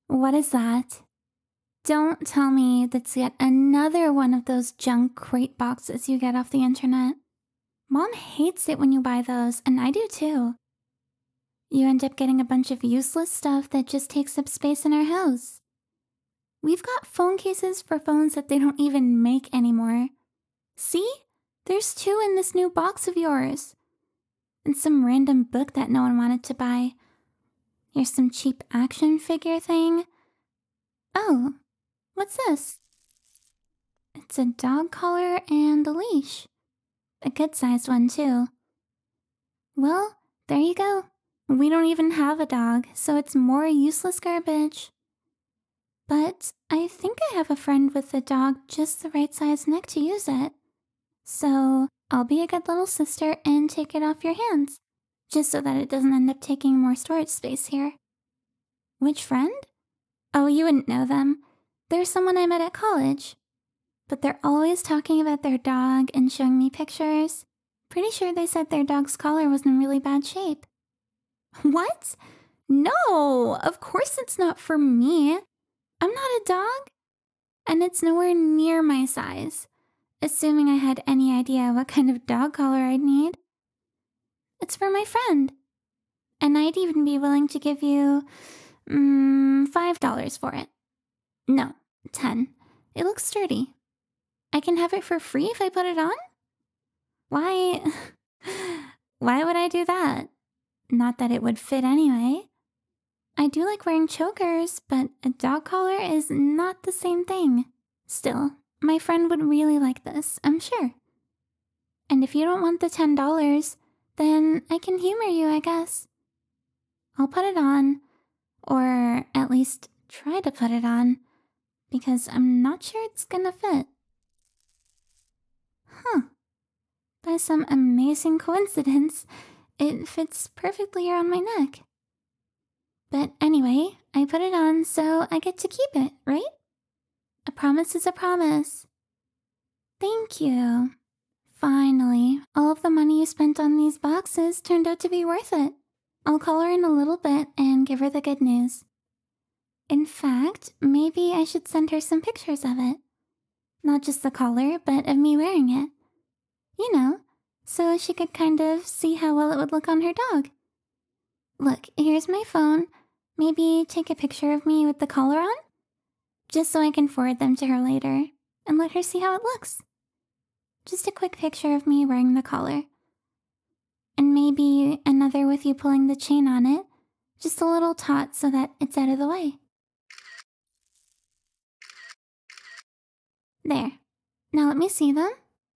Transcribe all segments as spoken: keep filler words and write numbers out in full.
What is that? Don't tell me that's yet another one of those junk crate boxes you get off the internet. Mom hates it when you buy those, and I do too. You end up getting a bunch of useless stuff that just takes up space in our house. We've got phone cases for phones that they don't even make anymore. See? There's two in this new box of yours. And some random book that no one wanted to buy. Here's some cheap action figure thing. Oh, what's this? It's a dog collar and a leash. A good-sized one, too. Well, there you go. We don't even have a dog, so it's more useless garbage. But I think I have a friend with a dog just the right size neck to use it. So I'll be a good little sister and take it off your hands, just so that it doesn't end up taking more storage space here. Which friend? Oh, you wouldn't know them. They're someone I met at college. But they're always talking about their dog and showing me pictures. Pretty sure they said their dog's collar was in really bad shape. What? No, of course it's not for me. I'm not a dog. And it's nowhere near my size, assuming I had any idea what kind of dog collar I'd need. It's for my friend. And I'd even be willing to give you, mm, five dollars for it. No, ten. It looks sturdy. I can have it for free if I put it on? Why? Why would I do that? Not that it would fit anyway. I do like wearing chokers, but a dog collar is not the same thing. Still, my friend would really like this, I'm sure. And if you don't want the ten dollars, then I can humor you, I guess. I'll put it on, or at least try to put it on, because I'm not sure it's gonna fit. Huh. By some amazing coincidence, it fits perfectly around my neck. But anyway, I put it on so I get to keep it, right? A promise is a promise. Thank you. Finally, all of the money you spent on these boxes turned out to be worth it. I'll call her in a little bit and give her the good news. In fact, maybe I should send her some pictures of it. Not just the collar, but of me wearing it. You know, so she could kind of see how well it would look on her dog. Look, here's my phone. Maybe take a picture of me with the collar on? Just so I can forward them to her later and let her see how it looks. Just a quick picture of me wearing the collar. And maybe another with you pulling the chain on it. Just a little tot so that it's out of the way. There. Now let me see them.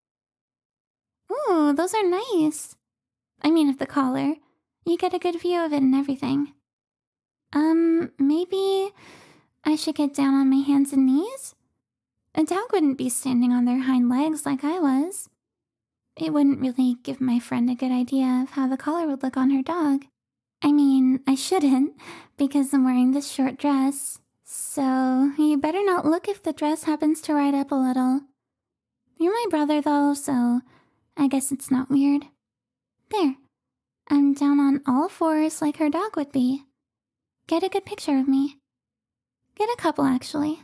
Ooh, those are nice. I mean, of the collar. You get a good view of it and everything. Um, maybe I should get down on my hands and knees? A dog wouldn't be standing on their hind legs like I was. It wouldn't really give my friend a good idea of how the collar would look on her dog. I mean, I shouldn't, because I'm wearing this short dress. So, you better not look if the dress happens to ride up a little. You're my brother, though, so I guess it's not weird. There. I'm down on all fours like her dog would be. Get a good picture of me. Get a couple, actually.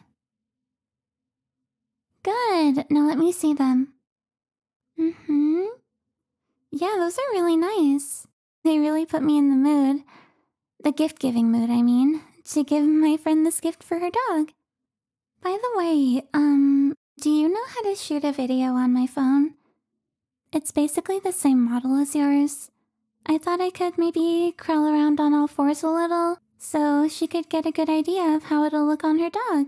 Good. Now let me see them. Mm-hmm. Yeah, those are really nice. They really put me in the mood. The gift-giving mood, I mean. To give my friend this gift for her dog. By the way, um, do you know how to shoot a video on my phone? It's basically the same model as yours. I thought I could maybe crawl around on all fours a little, so she could get a good idea of how it'll look on her dog.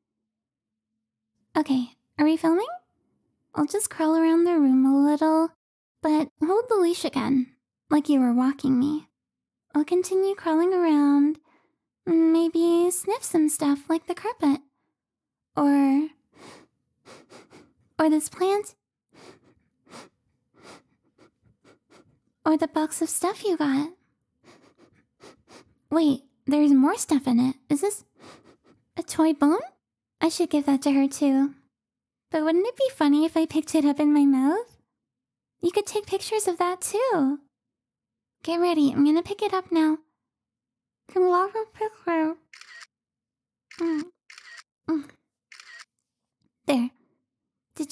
Okay, are we filming? I'll just crawl around the room a little, but hold the leash again, like you were walking me. I'll continue crawling around, maybe sniff some stuff like the carpet. Or... or this plant. Or the box of stuff you got. Wait, there's more stuff in it. Is this a toy bone? I should give that to her too. But wouldn't it be funny if I picked it up in my mouth? You could take pictures of that too. Get ready, I'm gonna pick it up now. Can love a picture.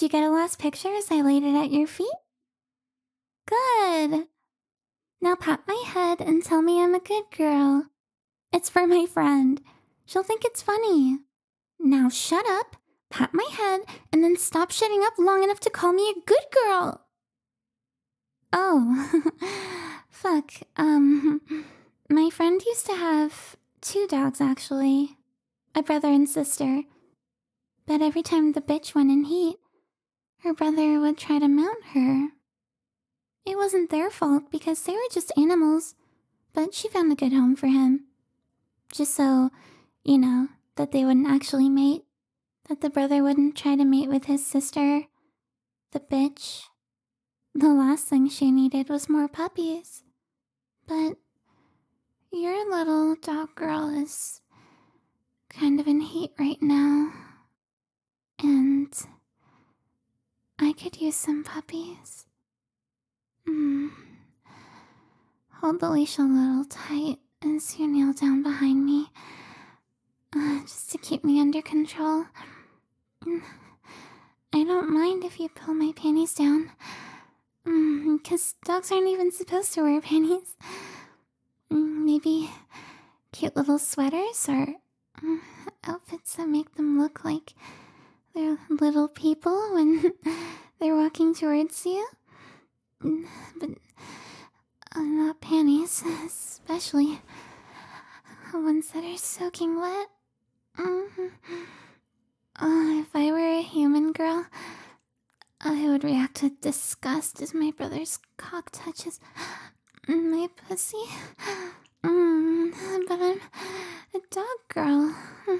get a last picture as I laid it at your feet? Good. Now pat my head and tell me I'm a good girl. It's for my friend. She'll think it's funny. Now shut up, pat my head, and then stop shutting up long enough to call me a good girl. Oh, fuck. Um, my friend used to have two dogs, actually. A brother and sister. But every time the bitch went in heat, her brother would try to mount her. It wasn't their fault because they were just animals, but she found a good home for him. Just so, you know, that they wouldn't actually mate. That the brother wouldn't try to mate with his sister. The bitch. The last thing she needed was more puppies. But your little dog girl is kind of in heat right now. And I could use some puppies. Hmm. Hold the leash a little tight as you kneel down behind me. Uh, just to keep me under control. I don't mind if you pull my panties down. Because mm, dogs aren't even supposed to wear panties. Mm, maybe cute little sweaters or mm, outfits that make them look like they're little people when they're walking towards you. Mm, but uh, not panties, especially ones that are soaking wet. Mm-hmm. Uh, if I were a human girl, I would react with disgust as my brother's cock touches my pussy. Mm, but I'm a dog girl.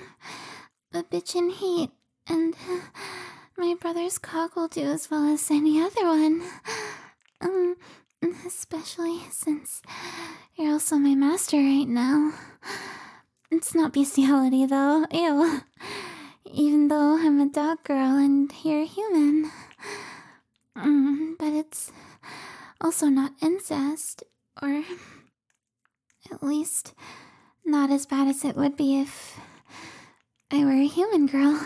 A bitch in heat. And my brother's cock will do as well as any other one. Um, especially since you're also my master right now. It's not bestiality though. Ew. Even though I'm a dog girl and you're a human. Mm, but it's also not incest, or at least not as bad as it would be if I were a human girl.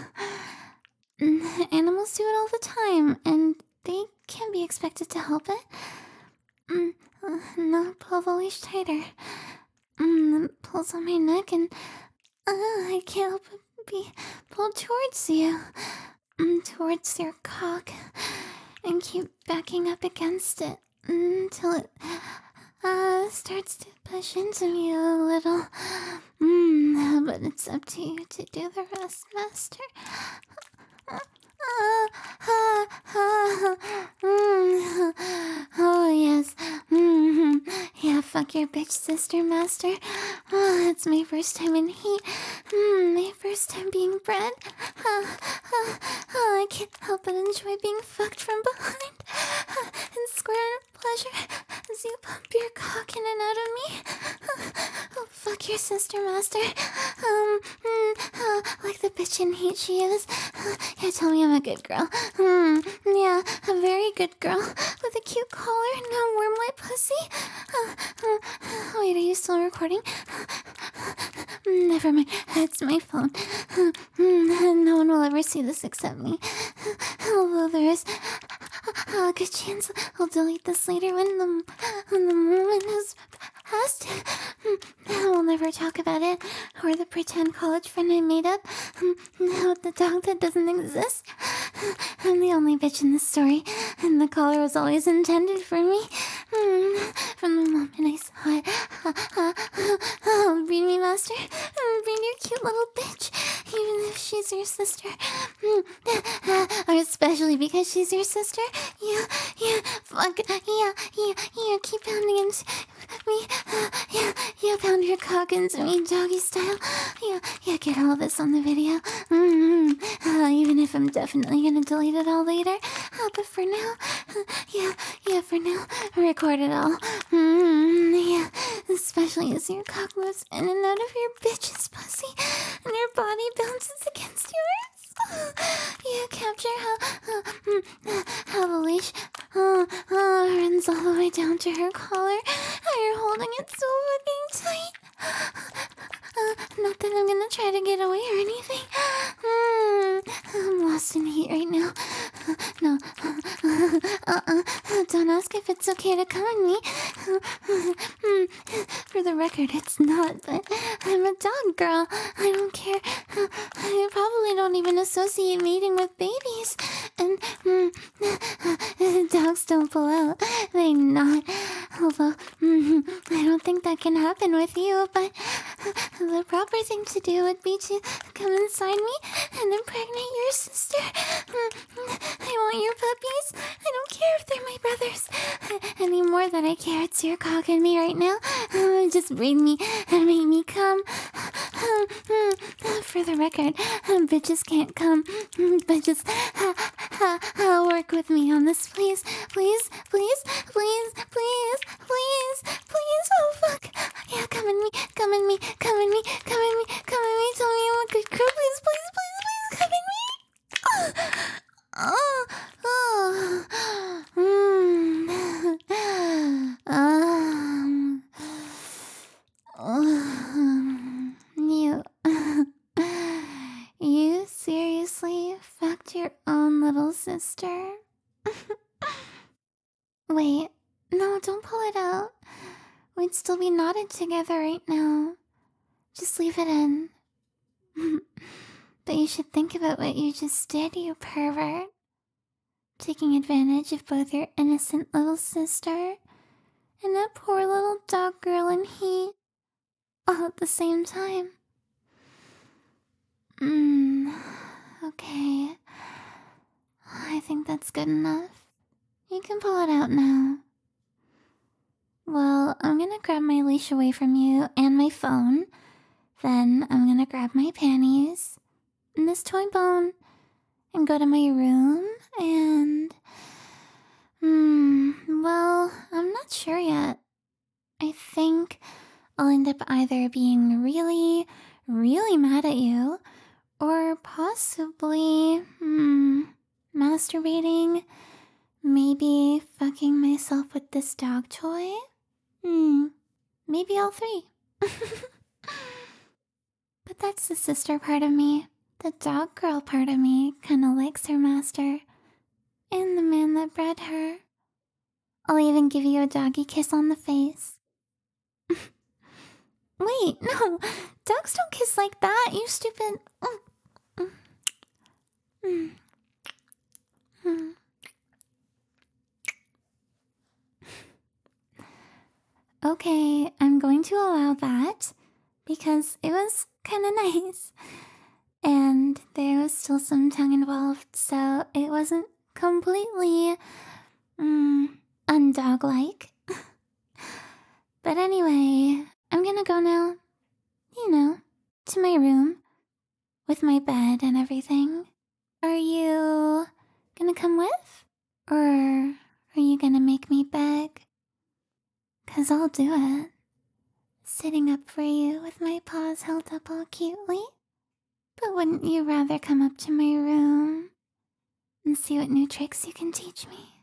Animals do it all the time, and they can't be expected to help it. Mm, uh, no, pull the leash tighter. Mm, it pulls on my neck, and uh, I can't help but be pulled towards you. Mm, towards your cock. And keep backing up against it until it uh, starts to push into me a little. Mm, but it's up to you to do the rest, master. Uh, uh, uh, mm, oh, yes. Mm, yeah, fuck your bitch sister, master. Oh, it's my first time in heat. Mm, my first time being bred. Uh, uh, oh, I can't help but enjoy being fucked from behind. Uh, and square pleasure as you pump your cock in and out of me. Uh, oh, fuck your sister, master. Um, mm, uh, like the bitch in heat she is. Uh, yeah, tell me I'm a good girl. Hmm, yeah, a very good girl. With a cute collar and a warm white pussy. Uh, uh, wait, are you still recording? Never mind, it's my phone. No one will ever see this except me. Although there is a good chance I'll delete this later when the, when the moment is past. We'll never talk about it, or the pretend college friend I made up, with the dog that doesn't exist. I'm the only bitch in this story, and the collar was always intended for me. From the moment I saw it. Oh, read me, master. Read your cute little bitch, even if she's your sister. Or especially because she's your sister. Yeah, yeah, fuck, yeah, yeah, yeah, keep pounding into me. Yeah, yeah, pound your cock into me, doggy style. Yeah, yeah, get all this on the video. Mm-hmm. Uh, even if I'm definitely gonna delete it all later. Uh, but for now, uh, yeah, yeah, for now, record it all. Mm-hmm. Yeah, especially as your cock moves in and out of your bitch's pussy and your body bounces against yours. You capture how, uh, how the leash uh, uh, runs all the way down to her collar. How you're holding it so fucking tight. Uh, not that I'm gonna try to get away or anything. Mm, I'm lost in heat right now. No. Uh-uh. Don't ask if it's okay to come on me. For the record, it's not, but I'm a dog girl. I don't care. I probably don't even associate mating with babies. And mm, dogs don't pull out. They not. Although, mm, I don't think that can happen with you, but the proper thing to do would be to come inside me and impregnate your sister. I want your puppies. I don't care if they're my brothers. Any more than I care it's your cock in me right now. Just bring me and make me come. For the record, bitches can't come. Bitches, work with me on this, please. Please, please, please, please, please, please. Oh, fuck. Yeah, come in me, come in me, come in me, come in me, come in me. Tell me I'm a good girl. Please, please, please, please, come in me. Oh, oh, mm. um, um, you, you seriously fucked your own little sister? Wait, no, don't pull it out. We'd still be knotted together right now. Just leave it in. But you should think about what you just did, you pervert. Taking advantage of both your innocent little sister and that poor little dog girl in heat, all at the same time. Mmm, okay. I think that's good enough. You can pull it out now. Well, I'm gonna grab my leash away from you and my phone. Then I'm gonna grab my panties and this toy bone and go to my room and... Hmm, well, I'm not sure yet. I think I'll end up either being really, really mad at you or possibly, hmm, masturbating, maybe fucking myself with this dog toy. Hmm, maybe all three. But that's the sister part of me. The dog girl part of me kinda likes her master. And the man that bred her. I'll even give you a doggy kiss on the face. Wait, no. Dogs don't kiss like that, you stupid... Mm. Mm. Mm. Okay, I'm going to allow that because it was kind of nice. And there was still some tongue involved, so it wasn't completely mm, undog-like. But anyway, I'm gonna go now, you know, to my room with my bed and everything. Are you gonna come with? Or are you gonna make me beg? 'Cause I'll do it. Sitting up for you with my paws held up all cutely. But wouldn't you rather come up to my room and see what new tricks you can teach me?